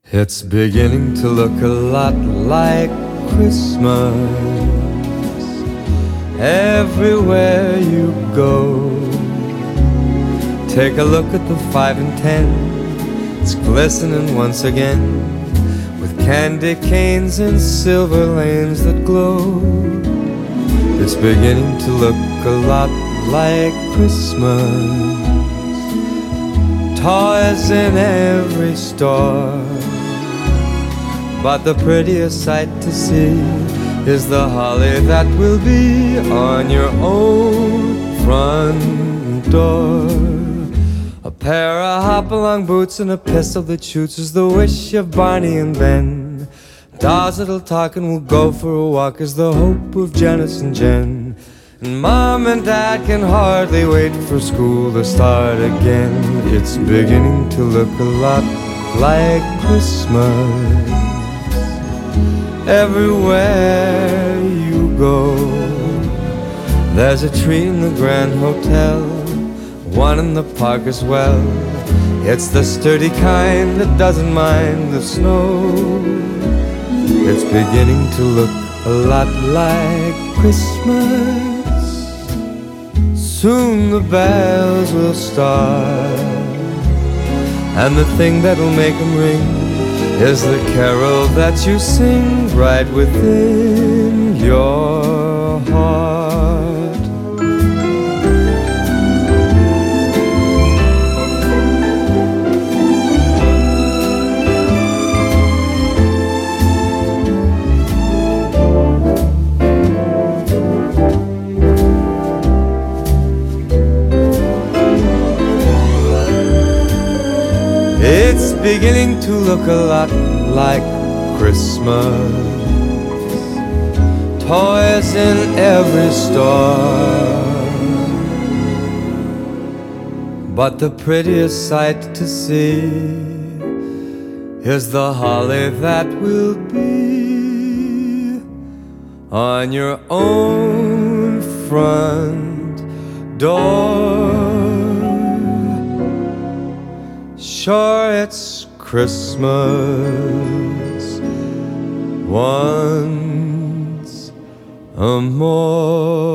It's beginning to look a lot like Christmas everywhere you go. Take a look at the 5 and 10. It's glistening once again with candy canes and silver lanes that glow. It's beginning to look a lot like Christmas. Toys in every store, but the prettiest sight to see is the holly that will be on your own front door. A pair of hop-along boots and a pistol that shoots is the wish of Barney and Ben. Dolls that'll talk and will go for a walk is the hope of Janice and Jen. And Mom and Dad can hardly wait for school to start again. It's beginning to look a lot like Christmas everywhere you go. There's a tree in the Grand Hotel, one in the park as well. It's the sturdy kind that doesn't mind the snow. It's beginning to look a lot like Christmas. Soon the bells will start, and the thing that'll make them ring is the carol that you sing right within your heart. It's beginning to look a lot like Christmas. Toys in every store, but the prettiest sight to see is the holly that will be on your own front door. Sure, it's Christmas once more.